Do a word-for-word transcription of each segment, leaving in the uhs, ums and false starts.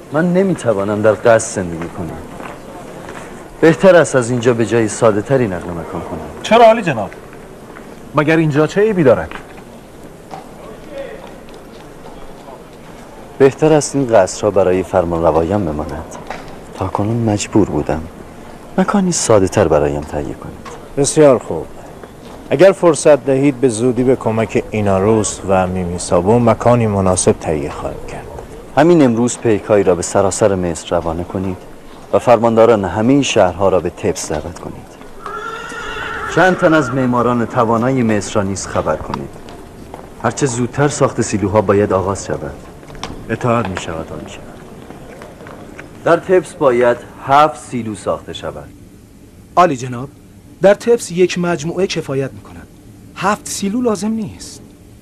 من نمیتوانم در قصد زندگی کنم. بهتر است از اینجا به جای ساده تری نقل مکان کنم. چرا عالی جناب؟ مگر اینجا چه عیبی دارد؟ بهتر است این قصرها برای فرمانروایم بماند. تا کنون مجبور بودم مکانی ساده تر برایم تهیه کنید. بسیار خوب. اگر فرصت دهید به زودی به کمک ایناروس و میمی سابون مکانی مناسب تهیه خواهیم کرد. همین امروز پیکایی را به سراسر مصر روانه کنید و فرمانداران همه شهرها را به تبس دعوت کنید. چند تن از معماران توانای مصر را نیز خبر کنید. هرچه زودتر ساخت سیلوها باید آغاز شود. اطاعت می شود آن شود. در تبس باید هفت سیلو ساخته شود. عالی جناب، در تبس یک مجموعه کفایت می کند. هفت سیلو لازم نیست.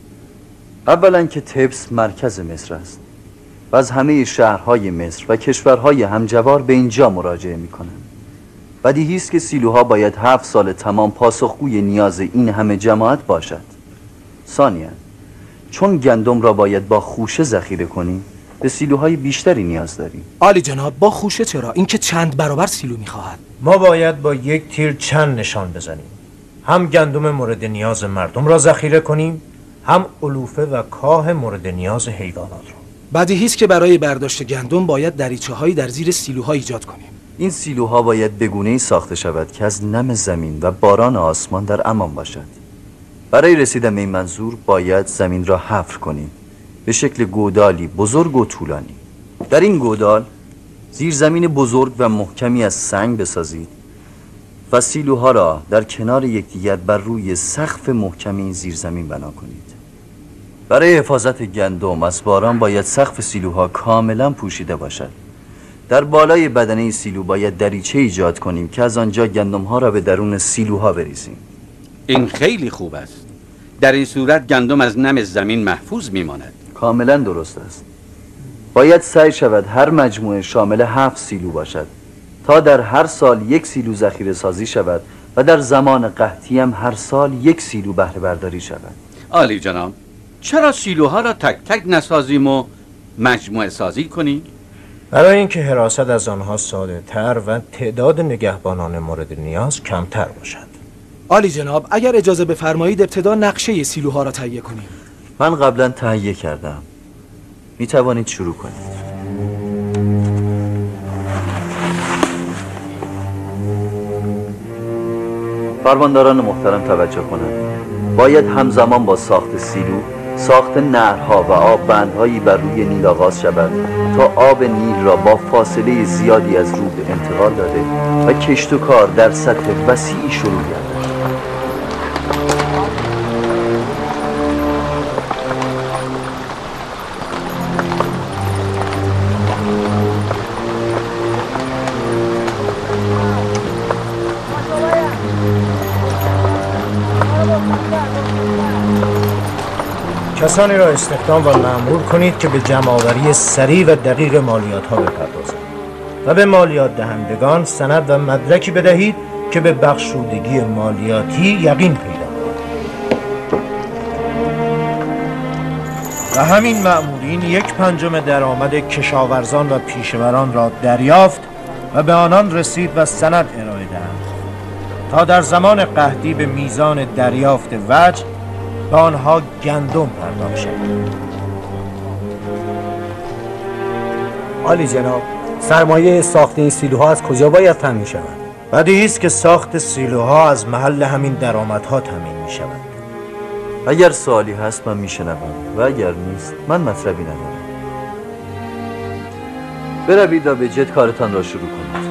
اولا که تبس مرکز مصر است و از همه شهرهای مصر و کشورهای همجوار به اینجا مراجعه می کنند. بدیهی است که سیلوها باید هفت سال تمام پاسخگوی نیاز این همه جماعت باشد. ثانیاً چون گندم را باید با خوشه ذخیره کنیم به سیلوهای بیشتری نیاز داریم. عالی جناب، با خوشه چرا؟ این که چند برابر سیلو میخواهد. ما باید با یک تیر چند نشان بزنیم. هم گندم مورد نیاز مردم را ذخیره کنیم، هم علوفه و کاه مورد نیاز حیوانات را. بدیهی است که برای برداشت گندم باید دریچه‌هایی در زیر سیلوها ایجاد کنیم. این سیلوها باید به گونه‌ای ساخته شود که از نم زمین و باران آسمان در امان باشد. برای رسیدن به این منظور باید زمین را حفر کنیم به شکل گودالی بزرگ و طولانی. در این گودال زیرزمین بزرگ و محکمی از سنگ بسازید و سیلوها را در کنار یکدیگر بر روی سقف محکمی این زیرزمین بنا کنید. برای حفاظت گندم از باران باید سقف سیلوها کاملا پوشیده باشد. در بالای بدنه سیلو باید دریچه ایجاد کنیم که از آنجا گندمها را به درون سیلوها بریزیم. این خیلی خوب است. در این صورت گندم از نم زمین محفوظ میماند. کاملا درست است. باید سعی شود هر مجموعه شامل هفت سیلو باشد تا در هر سال یک سیلو ذخیره سازی شود و در زمان قحطی هم هر سال یک سیلو بهره برداری شود. عالی جناب، چرا سیلوها را تک تک نسازیم و مجموعه سازی کنیم؟ برای اینکه حراست از آنها ساده تر و تعداد نگهبانان مورد نیاز کمتر باشد. عالی جناب، اگر اجازه بفرمایید ابتدا نقشه سیلوها را تهیه کنیم. من قبلا تهیه کردم. می توانید شروع کنید. فرمانداران محترم توجه کنند. باید همزمان با ساخت سیلو ساخت نهرها و آب بندهایی بر روی نیل آغاز شود تا آب نیل را با فاصله زیادی از رود انتقال داده و کشت و کار در سطح وسیعی شروع گردد. کسانی را استخدام و مأمور کنید که به جمع‌آوری سریع و دقیق مالیات ها بپردازند و به مالیات دهندگان سند و مدرکی بدهید که به بخشودگی مالیاتی یقین پیدا کند. و همین مأمورین یک پنجم درآمد کشاورزان و پیشوران را دریافت و به آنان رسید و سند ارائه دهند تا در زمان قحطی به میزان دریافت وجه به آنها گندم پرداخت شد. عالی جناب، سرمایه ساخت این سیلوها از کجا باید تامین شود؟ بدیهی است که ساخت سیلوها از محل همین درآمدها تامین می شود. اگر سوالی هست من میشنوم و اگر نیست من مطلبی ندارم. بروید و به جد کارتان را شروع کنید.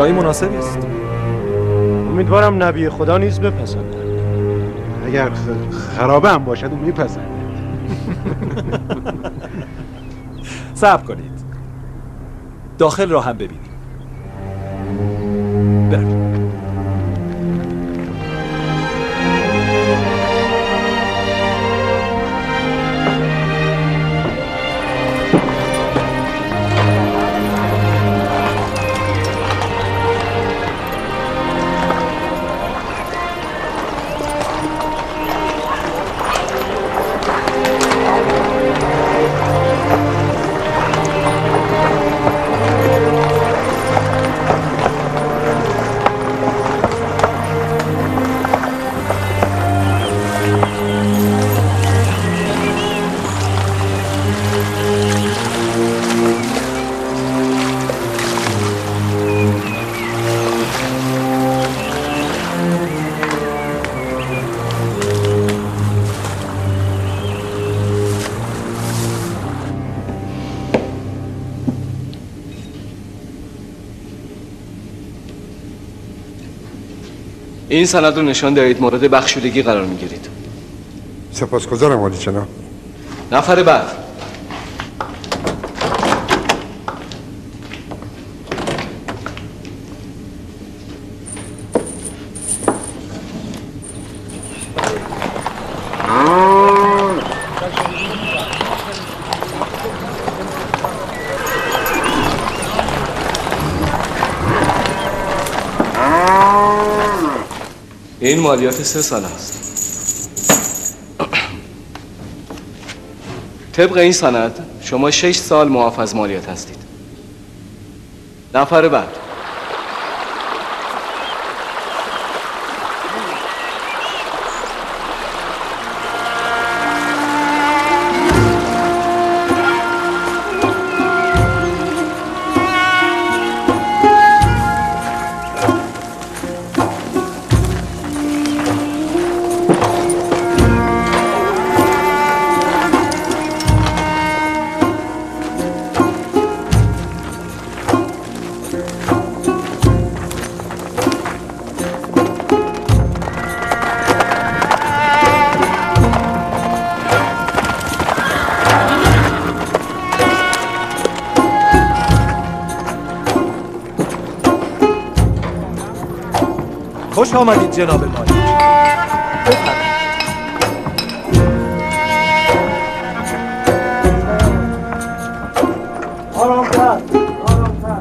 جای مناسبی است. امیدوارم نبی خدا نیز بپسندد. اگر خ- خرابه هم باشد او میپسند. صبر کنید. داخل را هم ببینید. بروید. این سند رو نشان دهید مورد بخشودگی قرار میگیرید. سپاسگزارم عالی جناب. نفر بعد. این مالیات سه سال است. طبق این سند شما شش سال معاف از مالیات هستید. نفر بعد. خوش آمدید جناب مالک. آرام‌تر، آرام‌تر.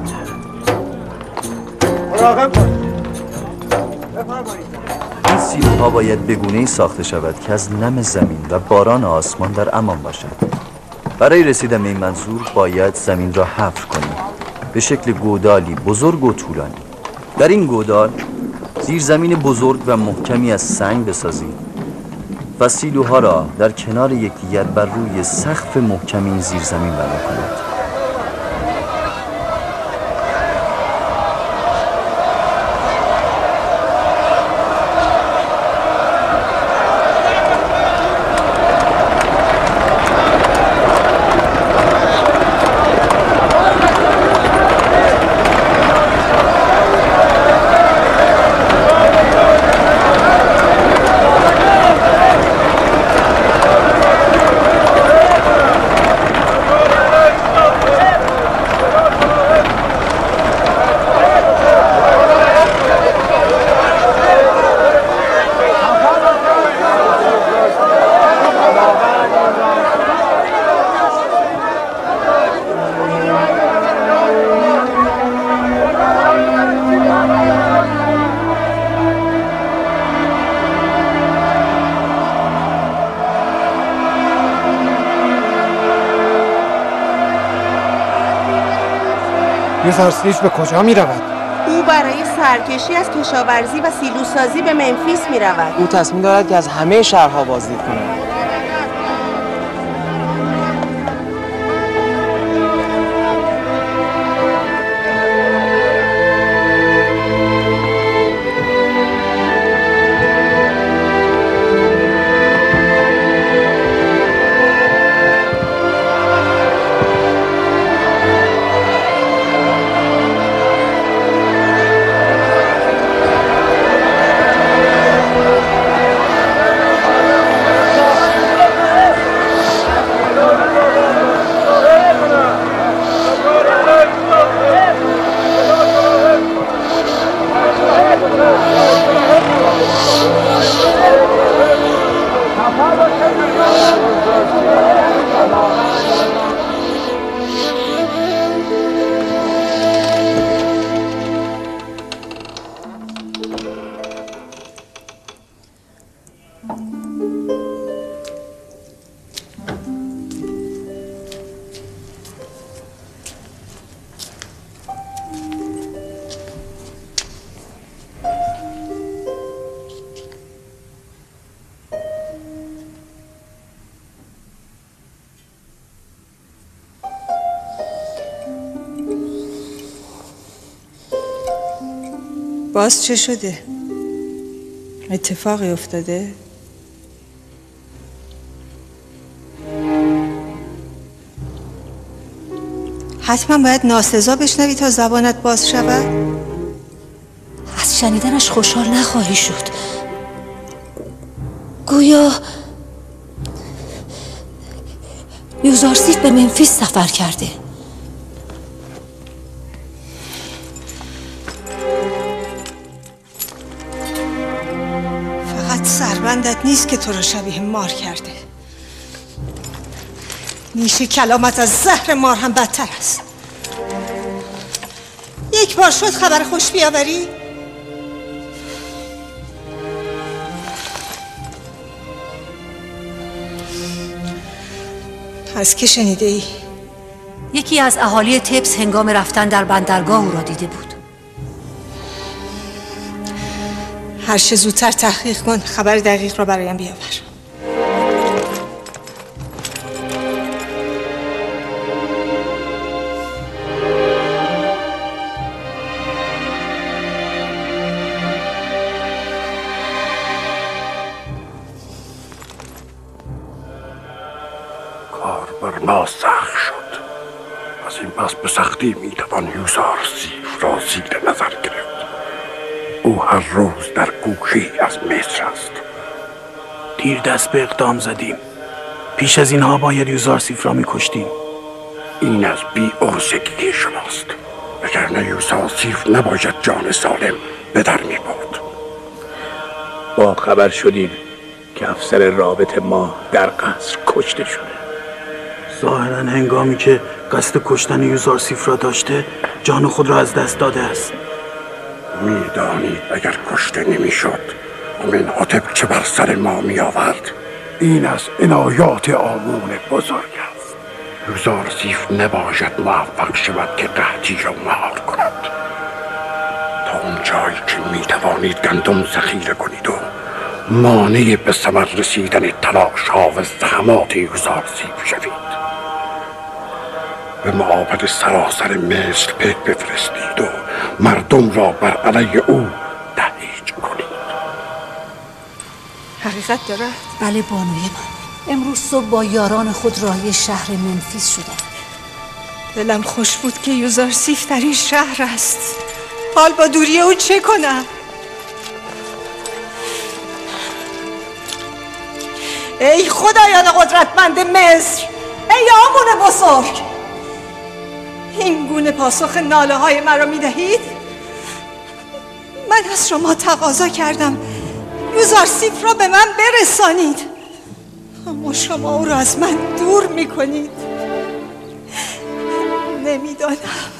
مراقب باشید. بفرمایید. این سیلوها باید به گونه‌ای ساخته شود که از نم زمین و باران آسمان در امان باشد. برای رسیدن به این منظور باید زمین را حفر کنیم به شکل گودالی بزرگ و طولانی. در این گودال زیرزمین بزرگ و محکمی از سنگ بسازید و سیلوها را در کنار یکدیگر بر روی سقف محکمی این زیرزمین بنا کنید. یوزارسلیج به کجا می رود؟ او برای سرکشی از کشاورزی و سیلوسازی به منفیس می رود. او تصمیم دارد که از همه شهرها بازدید کند. باز چه شده؟ اتفاقی افتاده؟ حتما باید ناسزا بشنوی تا زبانت باز شود؟ از شنیدنش خوشحال نخواهی شد. گویا یوزارسیف به منفیس سفر کرده. فقط سربندت نیست که تو رو شبیه مار کرده. نیش کلامت از زهر مار هم بدتر است. یک بار شد خبر خوش بیاوری؟ از که شنیده ای؟ یکی از اهالی تبس هنگام رفتن در بندرگاه او را دیده بود. هر چه زودتر تحقیق کن، خبر دقیق را برایم بیاور. بر ما سخت شد. از این پس به سختی میتوان یوزارسیف را زیر نظر گرفت. او هر روز در گوشه‌ای از مصر است. دیر دست به اقدام زدیم. پیش از اینها باید یوزارسیف را میکشتیم. این از بی ارزگی شماست. وگرنه یوزارسیف نباید جان سالم به در میبرد. با خبر شدیم که افسر رابط ما در قصر کشته شده. ظاهراً هنگامی که قصد کشتن یوزارسیف را داشته جان خود را از دست داده است. میدانید اگر کشته نمیشد آمنهotep چه بر سر ما می آورد؟ این از عنایات آمون بزرگ است. یوزارسیف نباید موفق شود که قحطی را مهار کند. تا اون جایی که می توانید گندم ذخیره کنید و مانع به ثمر رسیدن تلاش ها و زحمات یوزارسیف شوید. به معابد سراسر مصر پیک بفرستید و مردم را بر علیه او تهییج کنید. حقیقت دارد؟ بله بانوی من. امروز صبح با یاران خود راهی شهر منفیس شدم. دلم خوش بود که یوزارسیف در این شهر است. حال با دوری او چه کنم؟ ای خدایان قدرتمند مصر، ای آمون بزرگ، این گونه پاسخ ناله های مرا می دهید؟ من از شما تقاضا کردم یوزارسیف را به من برسانید، اما شما او را از من دور می کنید. نمیدانم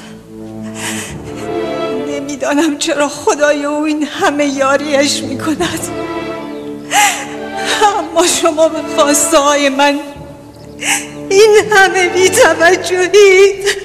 نمیدانم چرا خدای او این همه یاریش می کند، اما شما به خواسته های من این همه بی توجهید.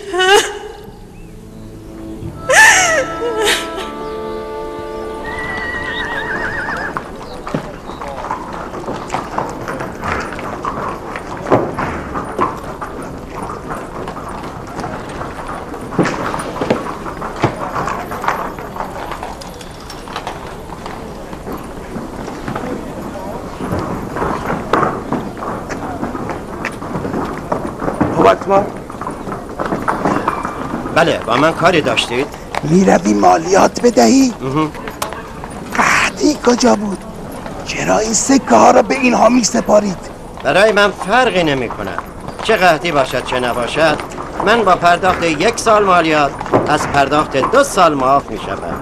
بله، با من کاری داشتید؟ میروی مالیات بدهی؟ قحطی کجا بود؟ چرا این سکه ها را به اینها می سپارید؟ برای من فرقی نمی کند چه قحطی باشد چه نباشد. من با پرداخت یک سال مالیات از پرداخت دو سال معاف می شدم.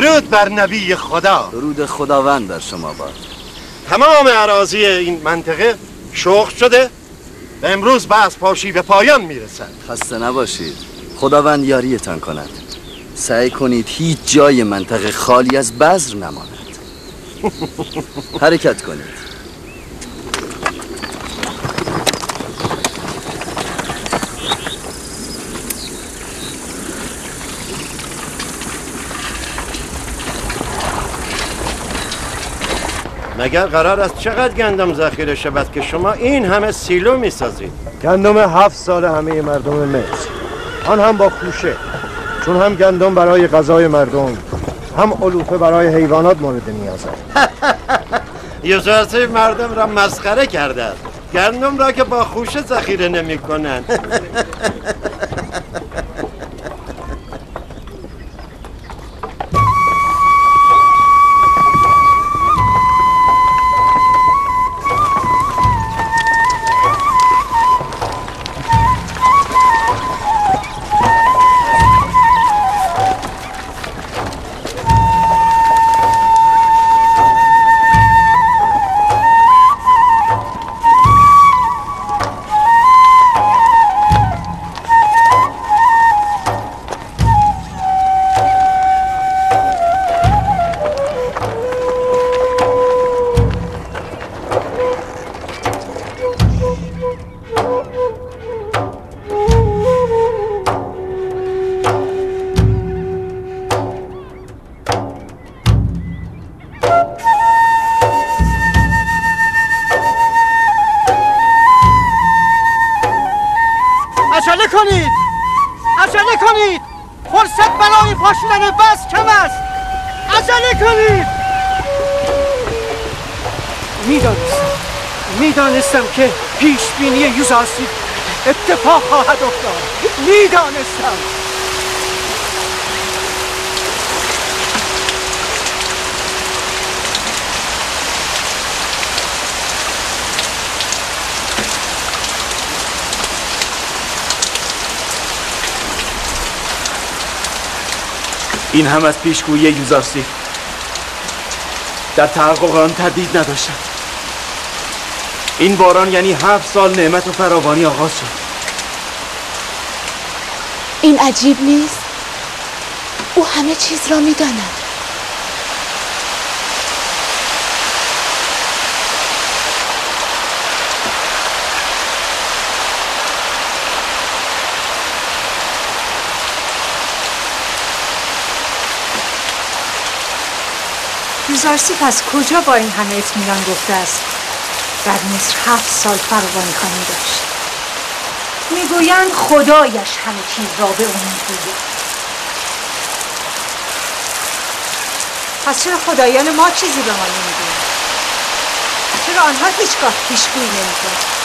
درود بر نبی خدا. درود خداوند بر شما باد. تمام اراضی این منطقه شخم شده و امروز بحث پاشی به پایان میرسد. خسته نباشید، خداوند یاریتان کند. سعی کنید هیچ جای منطقه خالی از بذر نماند. حرکت کنید. مگر قرار است چقدر گندم ذخیره شود که شما این همه سیلو میسازید؟ گندم هفت سال همه مردم مصر، آن هم با خوشه، چون هم گندم برای غذای مردم، هم علوفه برای حیوانات مورد نیاز است. یوزارسی مردم را مسخره کرده است. گندم را که با خوشه ذخیره نمی کنند. عجله کنید، عجله کنید، فرصت برای پاشیدن بس کم است. عجله کنید. میدانستم میدانستم که پیش بینی یوزارسیف اتفاق خواهد افتاد. میدانستم. این هم از پیشگویی یوزارسیف. در تحقق آن تردید نداشتم. این باران یعنی هفت سال نعمت و فراوانی آغاز شد. این عجیب نیست؟ او همه چیز را می‌داند. یوزارسیف از کجا با این همه اطمینان گفته است در مصر هفت سال فراوانی خانی داشت؟ میگویند خدایش همه چیز را به او میگوید. پس چرا خدایان ما چیزی به ما نمیگویند؟ چرا آنها هیچگاه پیشگویی نمیکنند؟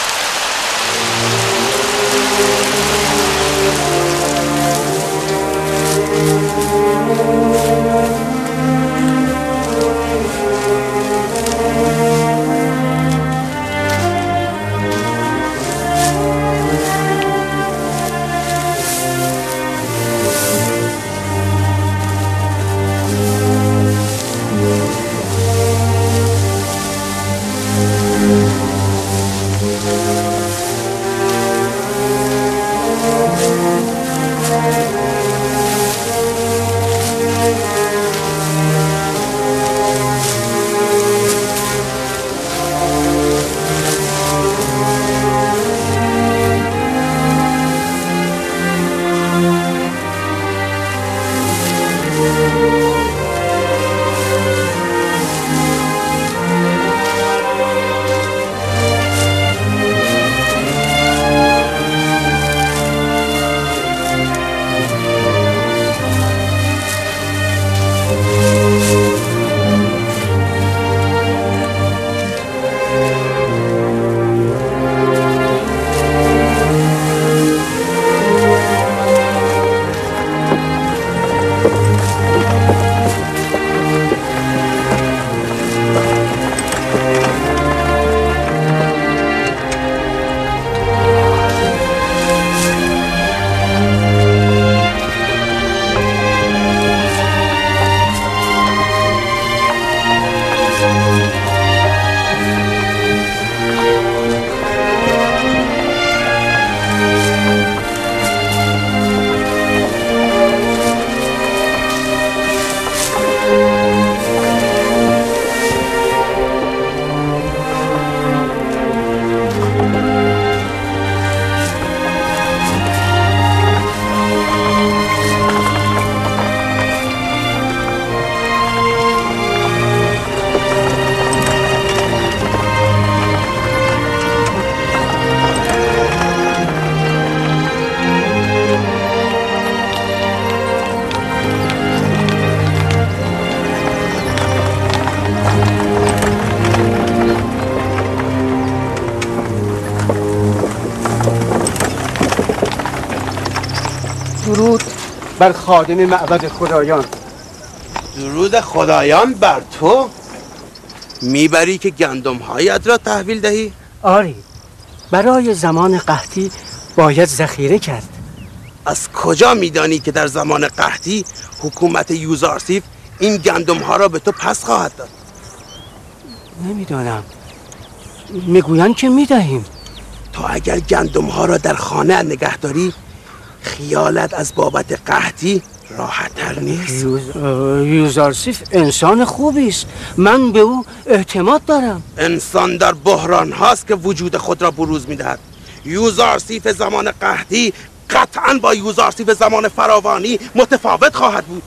درود بر خادم معبد خدایان. درود خدایان بر تو؟ میبری که گندم هایت را تحویل دهی؟ آری، برای زمان قحطی باید ذخیره کرد. از کجا میدانی که در زمان قحطی حکومت یوزارسیف این گندم ها را به تو پس خواهد داد؟ نمیدانم، میگویند که میدهیم. تو اگر گندم ها را در خانه نگه داری خیالت از بابت قحطی راحت تر نیست؟ یوز... یوزارسیف انسان خوبی است، من به او اعتماد دارم. انسان در بحران هاست که وجود خود را بروز میدهد. یوزارسیف زمان قحطی قطعا با یوزارسیف زمان فراوانی متفاوت خواهد بود.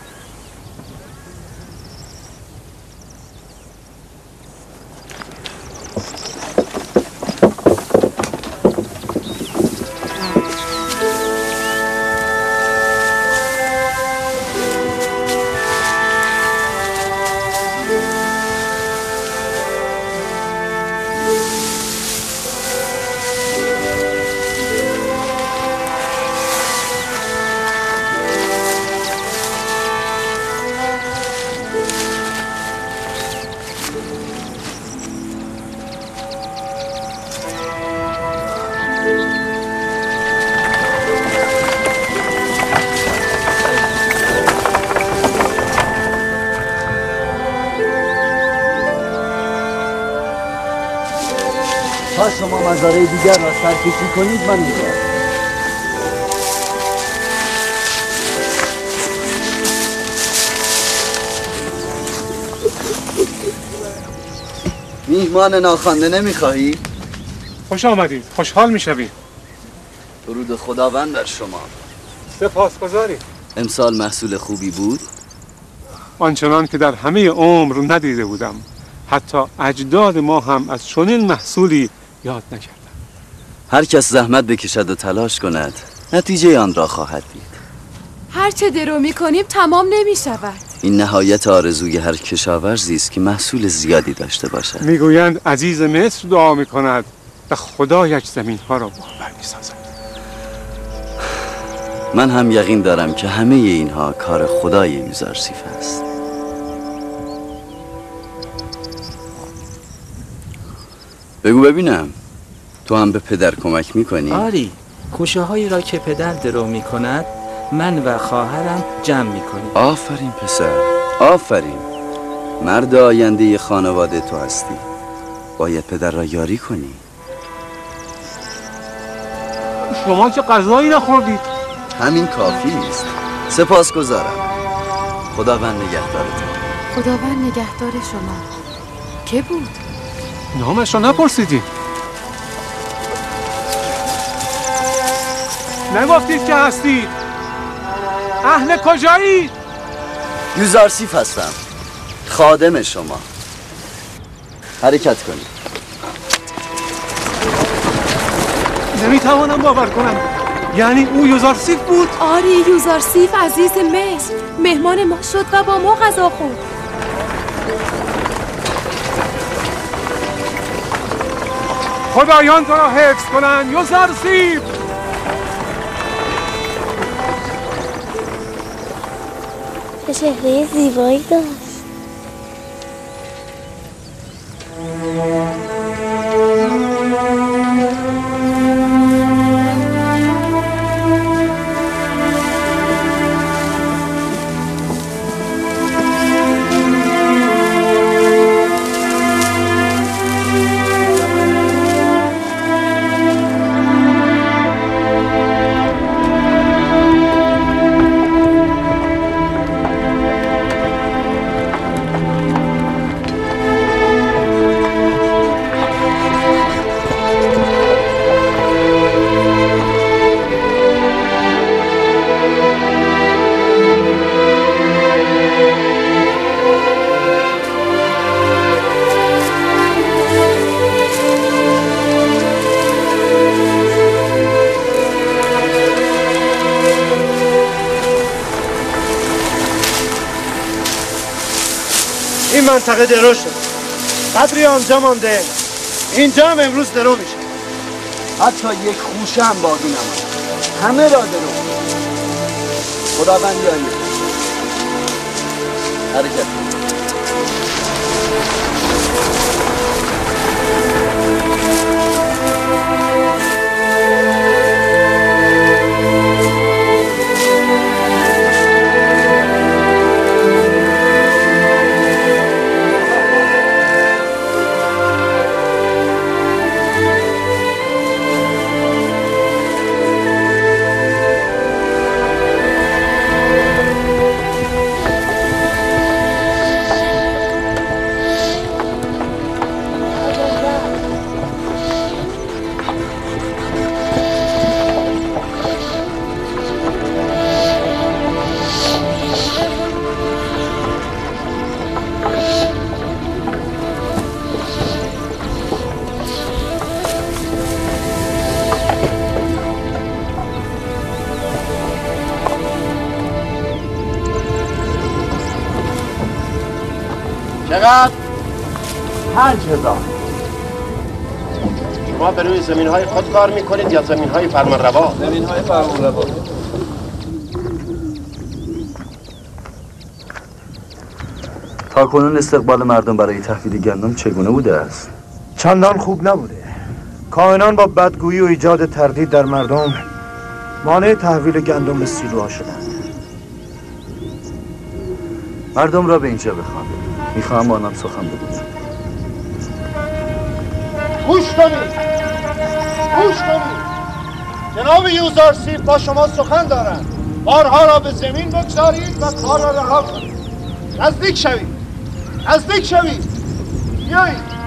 تا شما مزارع دیگر را سرکشی کنید من می‌روم. میهمان ناخوانده نمیخواهی؟ خوش آمدید، خوشحال میشویم. درود خداوند بر شما. سپاسگزاریم. امسال محصول خوبی بود؟ آنچنان که در همه عمر ندیده بودم. حتی اجداد ما هم از چنین محصولی یاد نکردند. هر کس زحمت بکشد و تلاش کند نتیجه آن را خواهد دید. هر چه درو می‌کنیم تمام نمی‌شود. این نهایت آرزوی هر کشاورزی است که محصول زیادی داشته باشد. میگویند عزیز مصر دعا میکند و خدایش زمین ها را بارور میسازد. من هم یقین دارم که همه اینها کار خدای یوزارسیف است. بگو ببینم، تو هم به پدر کمک میکنی؟ آری، کوشه هایی را که پدر درو میکند من و خواهرم جمع میکنیم. آفرین پسر، آفرین. مرد آینده خانواده تو هستی. باید پدر را یاری کنی. شما که غذایی نخوردید؟ همین کافی است. سپاسگزارم. خداوند نگهدارتان. خداوند نگهدار شما. که بود؟ نامش را نپرسیدید؟ نگفتید که هستید؟ اهل کجایی؟ یوزارسیف هستم، خادم شما. حرکت کنید. نمیتوانم باور کنم. یعنی او یوزارسیف بود؟ آری، یوزارسیف عزیز مصر مهمان ما شد و با ما غذا خورد. خدایان تو را حفظ کنند یوزارسیف. چه چهره زیبایی داشت. این منطقه درو شد. قدری آنجا مانده. اینجا هم امروز درو میشه. حتی یک خوشه هم باقی نمانده. همه را درو. خداوندی آمین. حرکت. چقدر؟ پنج هزار. شما به روی زمین های خود کار میکنید یا زمین های فرمان روا؟ زمین های فرمان روا. تا کنون استقبال مردم برای تحویل گندم چگونه بوده است؟ چندان خوب نبوده. کاهنان با بدگویی و ایجاد تردید در مردم مانع تحویل گندم به سیلوها شدند. مردم را به اینجا بخوان. میخواهم با آنان سخن بگویم. گوش کنید، گوش کنید. جناب یوزارسیف با شما سخن دارند. بارها را به زمین بگذارید و کار را رها کنید. نزدیک شوید، نزدیک شوید. بیایید.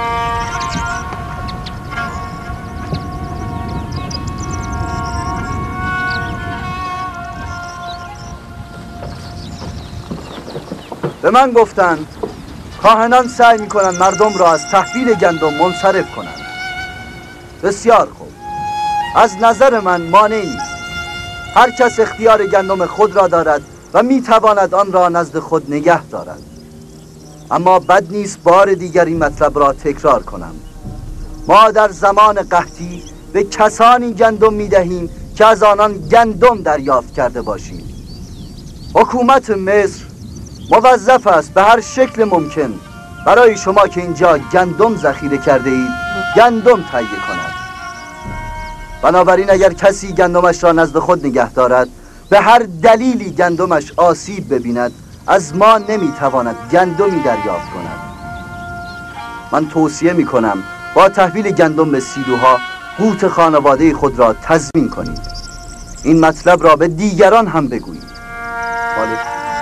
به من گفتند کاهنان سعی میکنند مردم را از تحویل گندم منصرف کنند. بسیار خوب. از نظر من مانعی نیست. هر کس اختیار گندم خود را دارد و میتواند آن را نزد خود نگه دارد. اما بد نیست بار دیگر این مطلب را تکرار کنم. ما در زمان قحطی به کسانی گندم میدهیم که از آنان گندم دریافت کرده باشیم. حکومت مصر موظف است به هر شکل ممکن برای شما که اینجا گندم ذخیره کرده اید گندم تهیه کند. بنابراین اگر کسی گندمش را نزد خود نگه دارد به هر دلیلی گندمش آسیب ببیند از ما نمیتواند گندمی دریافت کند. من توصیه میکنم با تحویل گندم به سیلوها قوت خانواده خود را تضمین کنید. این مطلب را به دیگران هم بگویید. بله.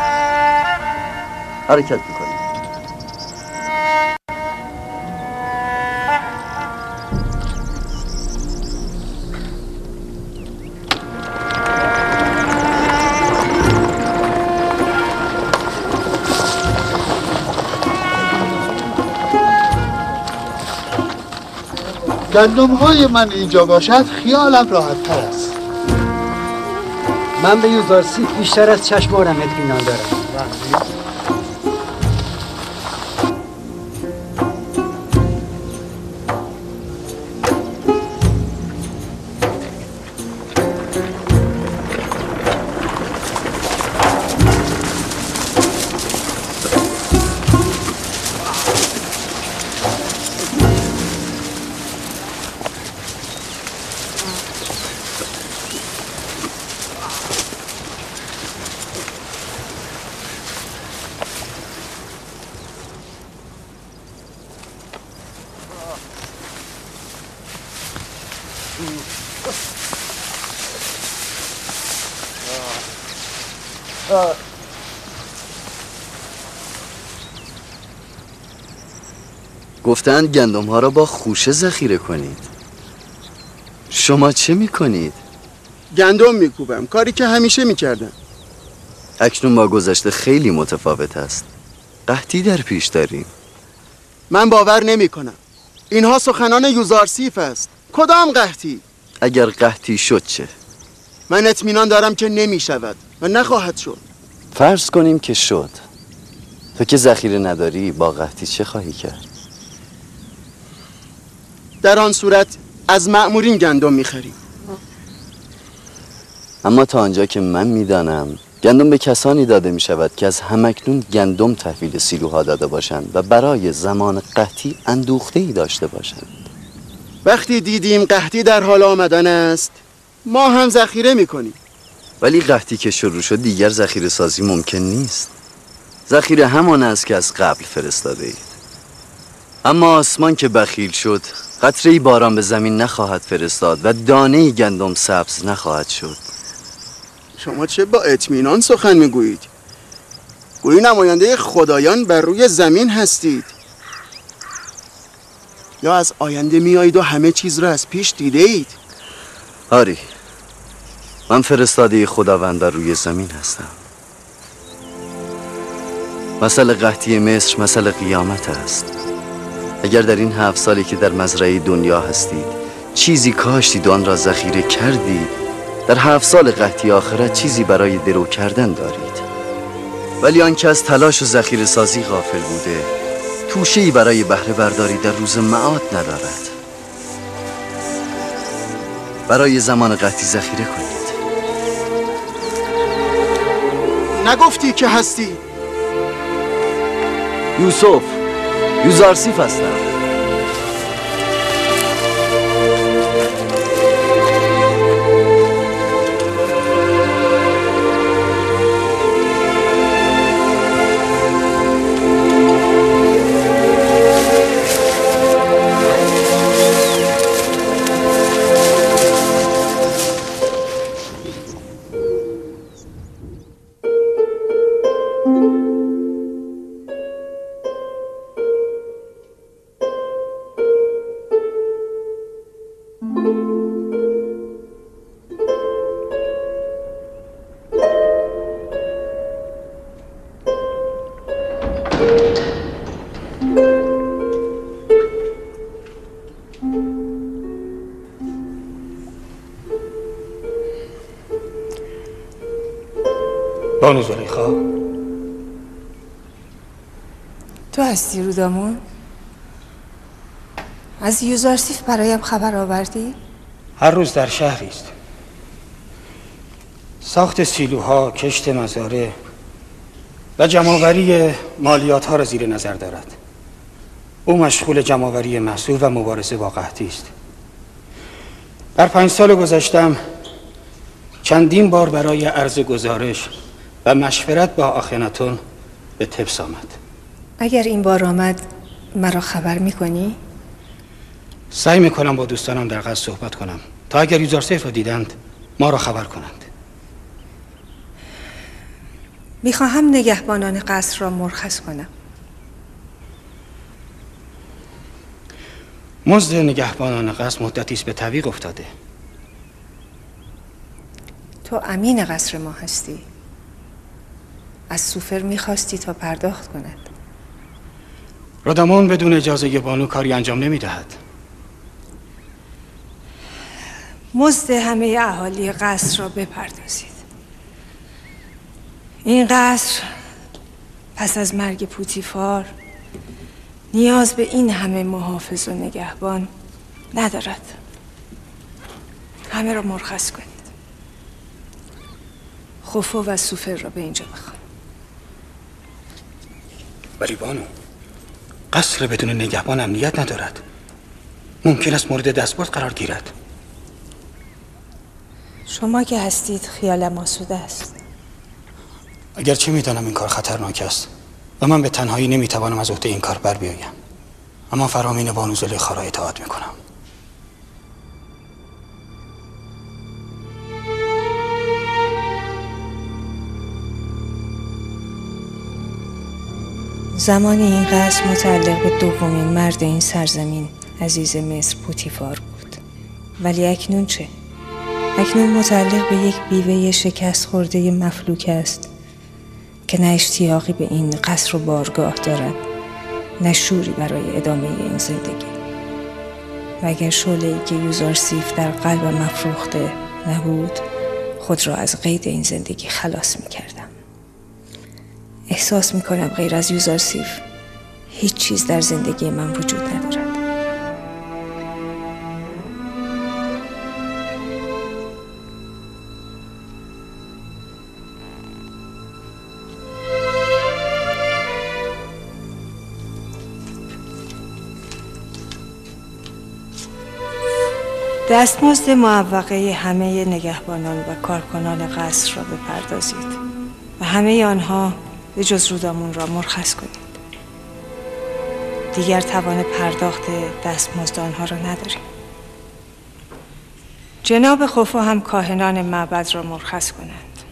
حرکت میکنید. گندم های من اینجا باشد خیالم راحت تر است. من به یوزارسیف بیشتر از چشمانم اطمینان دارم. گفتند گندم ها را با خوشه ذخیره کنید. شما چه میکنید؟ گندم میکوبم، کاری که همیشه میکردم. اکنون با گذشته خیلی متفاوت است. قحطی در پیش داریم. من باور نمیکنم. اینها سخنان یوزارسیف است. کدام قحطی؟ اگر قحطی شد چه؟ من اطمینان دارم که نمیشود و نخواهد شد. فرض کنیم که شد. تو که ذخیره نداری با قحطی چه خواهی کرد؟ در آن صورت از مأمورین گندم میخریم. اما تا آنجا که من میدانم گندم به کسانی داده می شود که از همکنون گندم تحویل سیلوها داده باشند و برای زمان قحطی اندوخته ای داشته باشند. وقتی دیدیم قحطی در حال آمدن است ما هم ذخیره میکنیم. ولی قحطی که شروع شد دیگر ذخیره سازی ممکن نیست. ذخیره همان است که از قبل فرستاده اید. اما آسمان که بخیل شد قطره‌ای باران به زمین نخواهد فرستاد و دانه‌ای گندم سبز نخواهد شد. شما چه با اطمینان سخن میگویید؟ گویی نماینده خدایان بر روی زمین هستید، یا از آینده میایید و همه چیز را از پیش دیده اید؟ آری، من فرستاده خداوند بر روی زمین هستم. مسئله قحطی مصر مسئله قیامت است. اگر در این هفت سالی که در مزرعه دنیا هستید چیزی کاشتید و آن را ذخیره کردید، در هفت سال قحطی آخرت چیزی برای درو کردن دارید. ولی آنکه از تلاش و ذخیره سازی غافل بوده توشه‌ای برای بهره برداری در روز معاد ندارد. برای زمان قحطی ذخیره کنید. نگفتی که هستی؟ یوسف، یوزارسیف هستم. بانو زلیخا، تو هستی رودامون؟ از یوزارسیف برایم خبر آوردی؟ هر روز در شهری است. ساخت سیلوها، کشت مزارع و جمع‌آوری مالیات ها را زیر نظر دارد. او مشغول جمع‌آوری محصول و مبارزه با قحطی است. در پنج سال گذشتم چندین بار برای عرض گزارش و مشورت با آخناتون به تبس آمد. اگر این بار آمد مرا خبر میکنی؟ سعی میکنم با دوستانم در قصر صحبت کنم تا اگر یوزارسیف را دیدند ما را خبر کنند. میخواهم نگهبانان قصر را مرخص کنم. مزد نگهبانان قصر مدتی است به تعویق افتاده. تو امین قصر ما هستی. از سوفر میخواستی تا پرداخت کند. رودامون بدون اجازه بانو کاری انجام نمیدهد. مزد همه اهالی قصر را بپردازید. این قصر پس از مرگ پوتیفار نیاز به این همه محافظ و نگهبان ندارد. همه را مرخص کنید. خوفو و سوفر را به اینجا بخوان. ولی بانو، قصر بدون نگهبان امنیت ندارد. ممکن است مورد دستبرد قرار گیرد. شما که هستید خیالم آسوده است. اگرچه میدانم این کار خطرناک است و من به تنهایی نمیتوانم از عهده این کار بر بیایم، اما فرامین بانو زلیخا را اطاعت میکنم. زمان این قصر متعلق به دومین مرد این سرزمین عزیز مصر پوتیفار بود. ولی اکنون چه؟ اکنون متعلق به یک بیوه شکست خورده مفلوک است که نه اشتیاقی به این قصر و بارگاه دارد، نه شوری برای ادامه این زندگی. و اگر شعله‌ای که یوزارسیف در قلبم افروخته نبود، خود را از قید این زندگی خلاص می‌کردم. احساس می‌کنم غیر از یوزارسیف هیچ چیز در زندگی من وجود ندارد. دستمزد معوقه همه نگهبانان و کارکنان قصر را بپردازید و همه آنها به جز رودامون را مرخص کنید. دیگر توان پرداخت دستمزد آنها را نداریم. جناب خفو هم کاهنان معبد را مرخص کنند.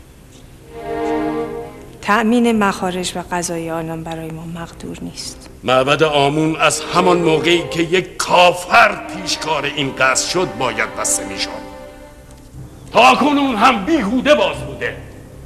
تأمین مخارج و غذای آنان برای ما مقدور نیست. معبد آمون از همان موقعی که یک کافر پیشکار این قصد شد باید بسته می شد. تا کنون هم بیهوده باز بوده.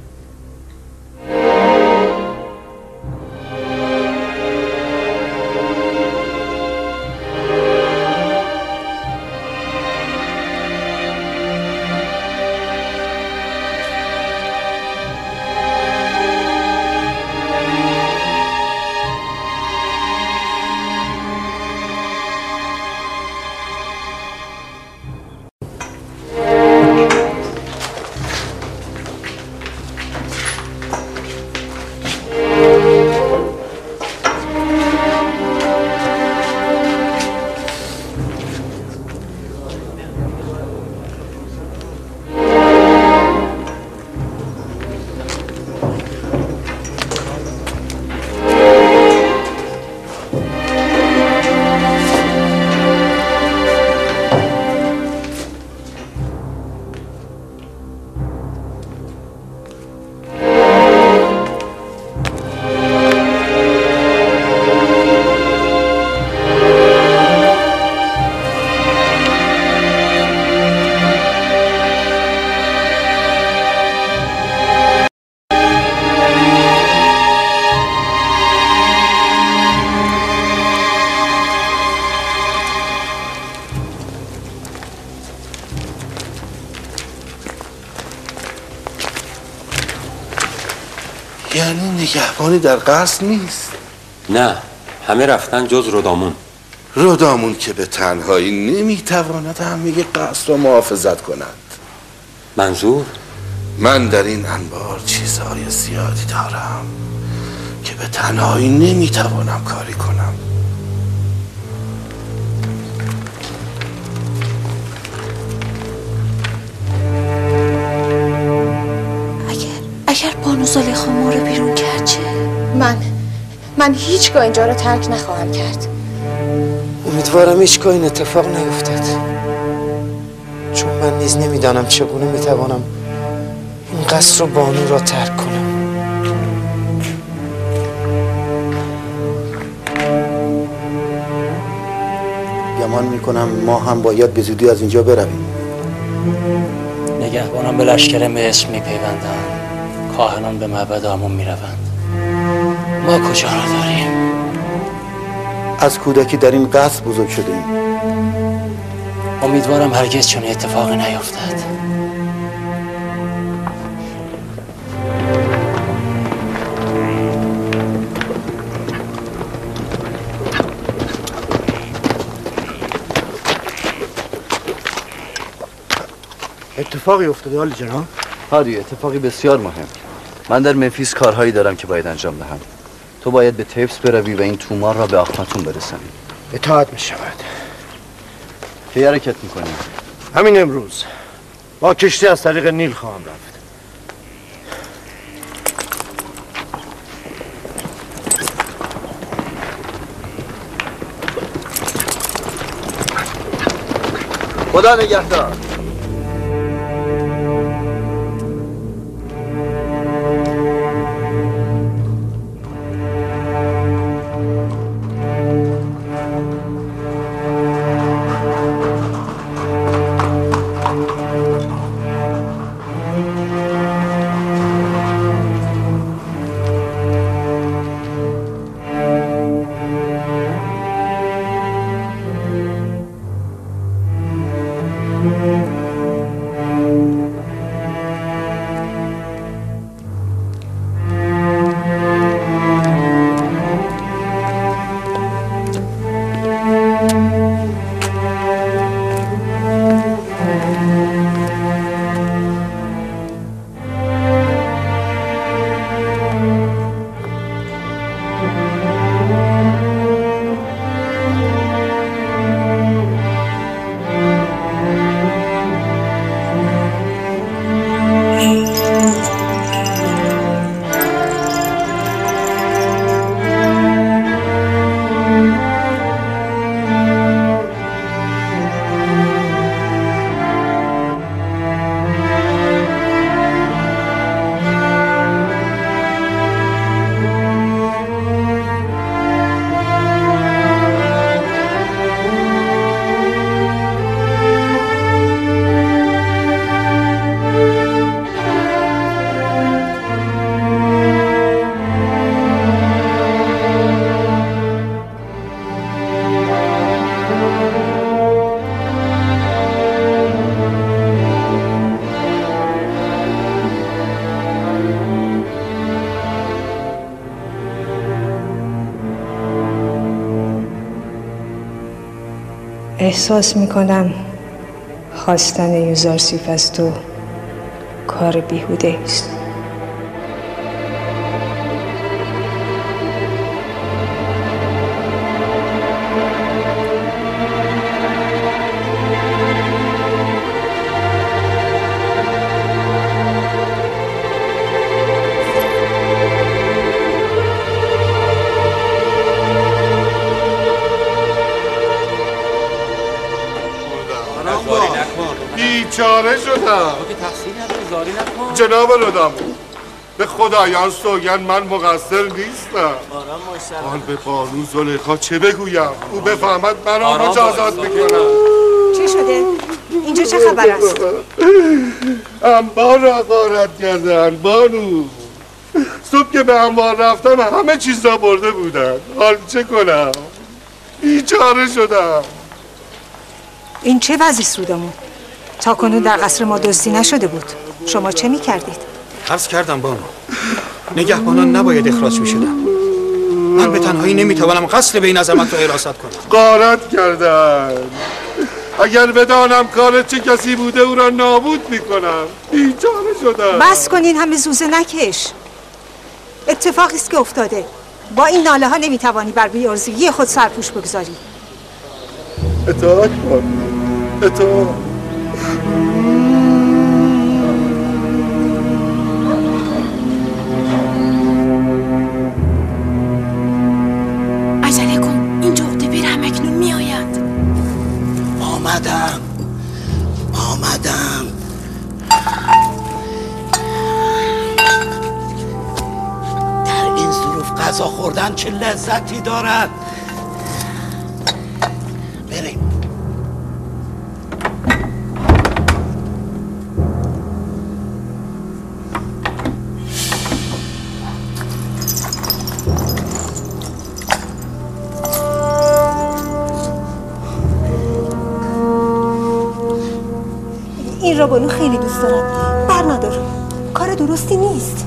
یعنی نگهبانی در قصر نیست؟ نه، همه رفتن جز رودامون. رودامون که به تنهایی نمیتواند همه قصر را محافظت کند. منظور؟ من در این انبار چیزهای زیادی دارم که به تنهایی نمیتوانم کاری کنم. اگر بانو زلیخا ما رو بیرون کرد چه؟ من من هیچگاه اینجا رو ترک نخواهم کرد. امیدوارم هیچگاه این اتفاق نیفتد، چون من نیز نمیدانم چگونه میتوانم این قصر و بانو را ترک کنم. گمان میکنم ما هم باید به زودی از اینجا برویم. نگهبانان به لشکر مصر میپیوندند، کاهنان به معبد آمون میروند. ما کجا را داریم؟ از کودکی در این قصر بزرگ شده ایم. امیدوارم هرگز چون اتفاقی نیفتد. اتفاقی افتاده حالی جناب؟ هاری، اتفاقی بسیار مهم. من در منفیس کارهایی دارم که باید انجام دهم. تو باید به تبس بروی و این تومار را به آخناتون برسانی. اطاعت می شود. کی حرکت میکنی؟ همین امروز با کشتی از طریق نیل خواهم رفت. خدا نگهدار. Thank you. احساس میکنم خواستن یوزارسیف از تو کار بیهوده است. بیچاره شدم. جناب رودامون، به خدایان سوگند من مقصر نیستم. حال به بانو زلیخا چه بگویم؟ او بفهمد من را مجازات میکنم. چه شده؟ اینجا چه خبر است؟ انبار را غارت کردن بانو. صبح که به انبار رفتم همه چیز را برده بودن. حال چه کنم؟ بیچاره شدم. این چه وضعی است رودامون؟ تا کنون در قصر ما دزدی نشده بود. شما چه میکردید؟ عرض کردم بانو، نگهبانان نباید اخراج میشدن. من به تنهایی نمیتوانم قصر به این عظمت را حراست کنم. غارت کردن. اگر بدانم کار چه کسی بوده او را نابود میکنم. بیچاره شدم. بس کنین، همه زوزه نکش. اتفاقی است که افتاده. با این ناله ها نمیتوانی بر بی‌عرضگی خود سرپوش بگذاری. اطاعت کن. اطاعت. عجله کن، این جغده بیر هم اکنون می آید. آمدم آمدم در این ظروف غذا خوردن چه لذتی دارد. بریم. این را بانو خیلی دوست دارد. بر ندار، کار درستی نیست.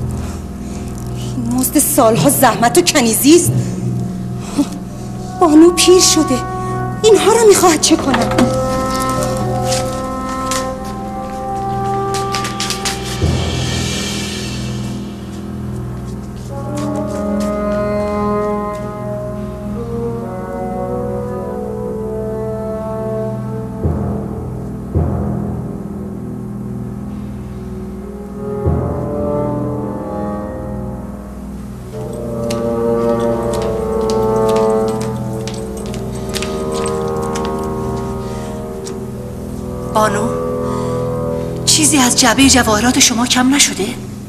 این مزد سالها زحمت و کنیزی است. بانو پیر شده، اینها را میخواهد چه کنم؟ بانو، چیزی از جعبه جواهرات شما کم نشده؟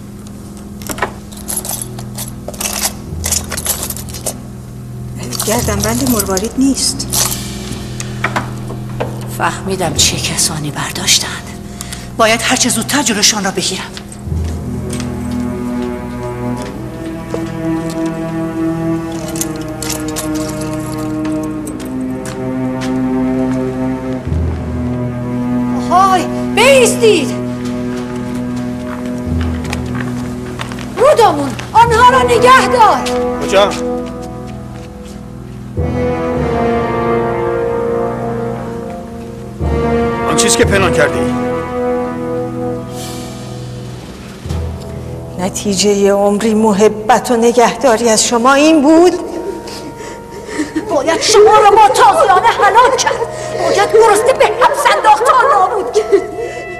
گردنبند مروارید نیست. فهمیدم چه کسانی برداشتند. باید هرچه زودتر جلوشان را بگیرم. بایستید. رودامون، آنها را نگه دار. کجا؟ آن چیز که پنهان کردی نتیجه عمری محبت و نگهداری از شما این بود؟ باید شما را با تازیانه هلاک کرد. باید گرسنه به حبس انداخت تا نابود کرد.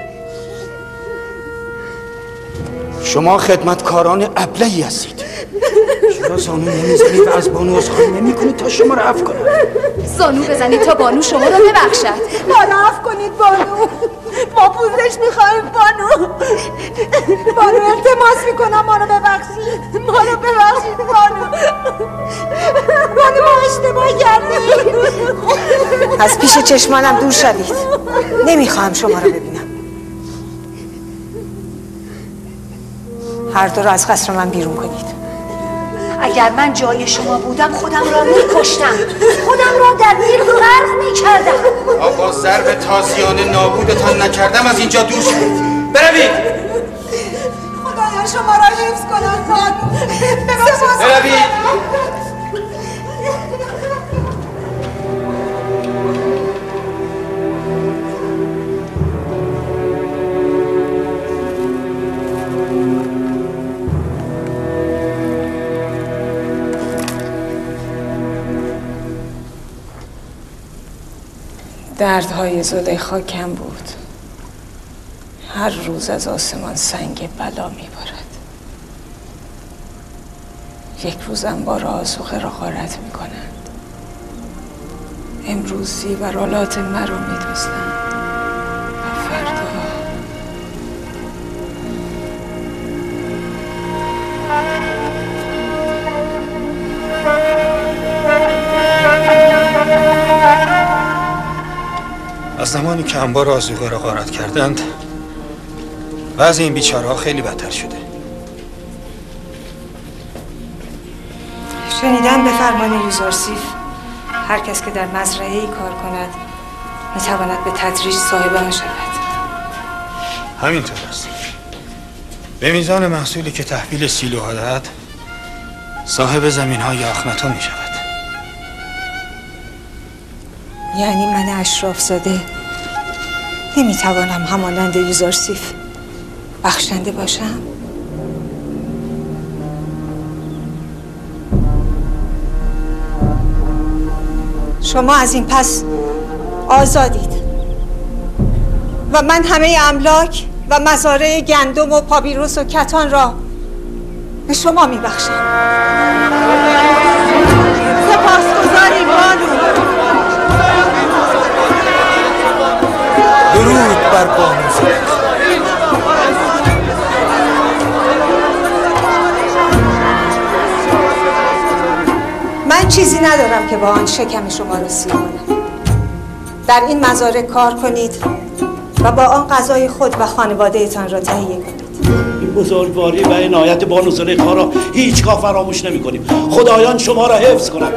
شما خدمتکاران ابلهی هستید. چرا زانو نمیزنید و از بانو عذرخواهی نمیکنید تا شما را عفو کنید؟ زانو بزنید تا بانو شما را ببخشد. ما را عفو کنید بانو، ما پوزش میخواهیم بانو. بانو التماس میکنم ما را ببخشید، ما را ببخشید بانو. بانو ما اشتباه کردیم. از پیش چشمانم دور شوید، نمیخواهم شما را ببینم. هر دو را از قصر من بیرون کنید. اگر من جای شما بودم خودم را میکشتم، خودم را در نیل غرق میکردم. آقا ضرب تازیانه نابودتان نکردم از اینجا دور شدید. بروید. خدایا شما را حفظ کنم بانو. بروید. دردهای زلیخا کم بود. هر روز از آسمان سنگ بلا میبارد. یک روز انبار آذوقه را غارت میکنند. امروز زیورالات مرا میدزدند و فردا از زمانی که انبار آذوقه را غارت کردند وضع این بیچاره‌ها خیلی بدتر شده. شنیدم به فرمان یوزارسیف هر کس که در مزرعه‌ای کار کند میتواند به تدریج صاحب آن شود. همینطور است. به میزان محصولی که تحویل سیلوها دهد صاحب زمین‌های آخناتون می شود. یعنی من اشراف زاده نمیتوانم همانند یوزارسیف بخشنده باشم؟ شما از این پس آزادید و من همه املاک و مزارع گندم و پاپیروس و کتان را به شما میبخشم. سپاسگزاریم بانو. درود بر بانو زلیخا. من چیزی ندارم که با آن شکم شما رو سیر کنم. در این مزارع کار کنید و با آن غذای خود و خانواده‌تان را تهیه کنید. این بزرگواری و عنایت بانو زلیخا را هیچگاه فراموش نمی کنیم. خدایان شما را حفظ کنند.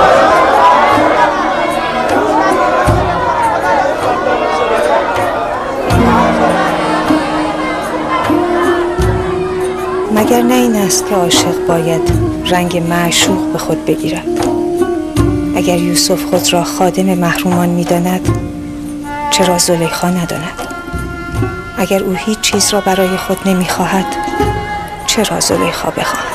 مگر نه این است که عاشق باید رنگ معشوق به خود بگیرد؟ اگر یوسف خود را خادم محرومان می‌داند، چرا زلیخا نداند؟ اگر او هیچ چیز را برای خود نمی‌خواهد، چرا زلیخا بخواهد؟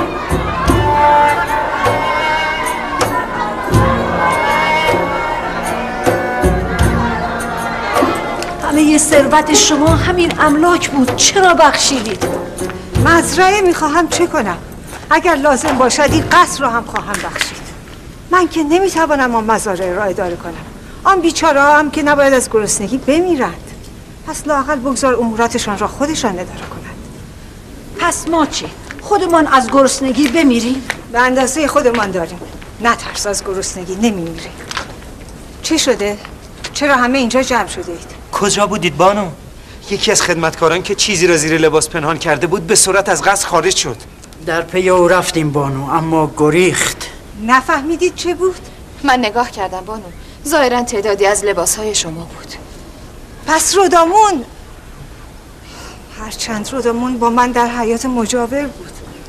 همه ثروت شما همین املاک بود، چرا بخشیدید؟ مزرعه میخواهم چه کنم؟ اگر لازم باشد این قصر را هم خواهم بخشید. من که نمیتوانم آن مزارع را اداره کنم. آن بیچاره ها هم که نباید از گرسنگی بمیرند. پس لااقل بگذار اموراتشان را خودشان اداره کنند. پس ما چی؟ خودمان از گرسنگی بمیریم؟ به اندازه خودمان داریم. نترس، از گرسنگی نمیمیریم. چه شده؟ چرا همه اینجا جمع شده اید؟ کجا بودید بانو؟ یکی از خدمتکاران که چیزی را زیر لباس پنهان کرده بود به سرعت از قصر خارج شد. در پی او رفتیم بانو، اما گریخت. نفهمیدید چه بود؟ من نگاه کردم بانو، ظاهرا تعدادی از لباسهای شما بود. پس رودامون، هرچند رودامون با من در حیات مجاور بود.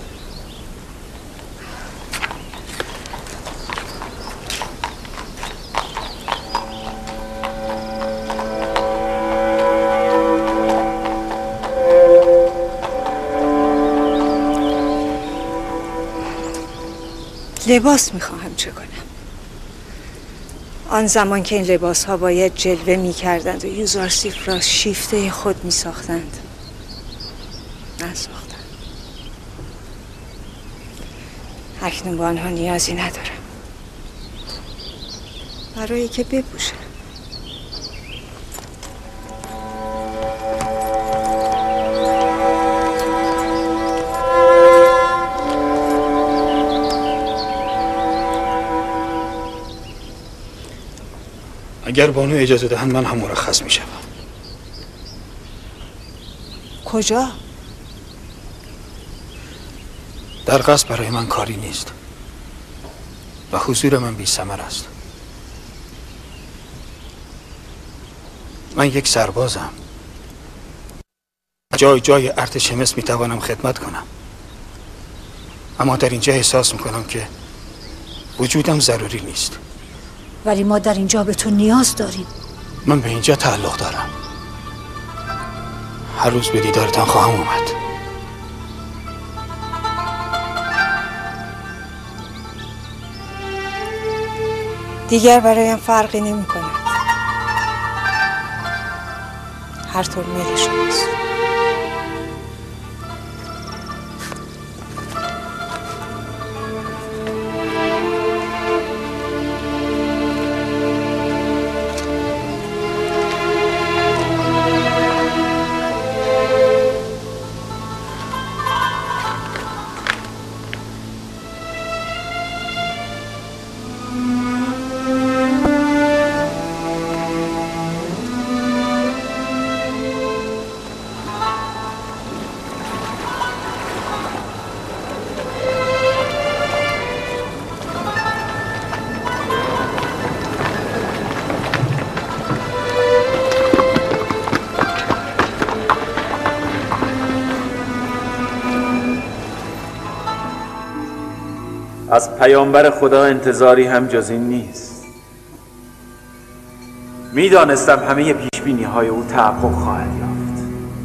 لباس میخواهم چه کنم؟ آن زمان که این لباس ها باید جلوه میکردند و یوزارسیف را شیفته خود میساختند، نساختند. اکنون با آنها نیازی ندارم برای که بپوشم. اگر بانو اجازه دهند من هم مرخص می شوم. کجا؟ در قصر برای من کاری نیست و حضور من بی ثمر است. من یک سربازم. جای جای ارتش مصر می توانم خدمت کنم، اما در اینجا احساس می کنم که وجودم ضروری نیست. ولی ما در اینجا به تو نیاز داریم. من به اینجا تعلق دارم. هر روز به دیدارتان خواهم اومد. دیگر برایم فرقی نمی کند. هر طور میل شماست. از پیامبر خدا انتظاری هم جز این نیست. میدانستم همه پیشبینی های او تحقق خواهد یافت.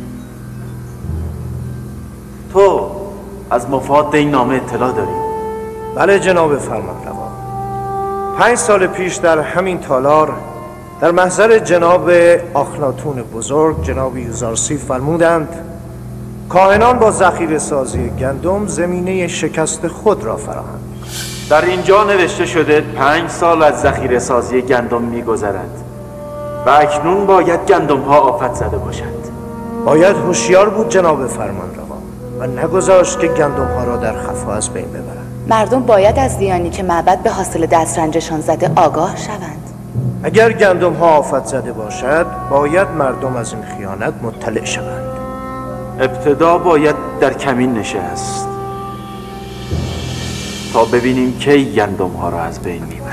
تو از مفاد این نامه اطلاع داری؟ بله جناب فرمانروا. پنج سال پیش در همین تالار در محضر جناب آخناتون بزرگ جناب یوزارسیف فرمودند کاهنان با ذخیره سازی گندم زمینه شکست خود را فراهم. در اینجا نوشته شده پنج سال از ذخیره سازی گندم می‌گذرد و اکنون باید گندم ها آفت زده باشند. باید هوشیار بود جناب فرمانروا و نگذاشت که گندم ها را در خفا از بین ببرند. مردم باید از زیانی که معبد به حاصل دسترنجشان زده آگاه شوند. اگر گندم ها آفت زده باشد باید مردم از این خیانت مطلع شوند. ابتدا باید در کمین نشست تا ببینیم کی گندم ها را از بین میبرد.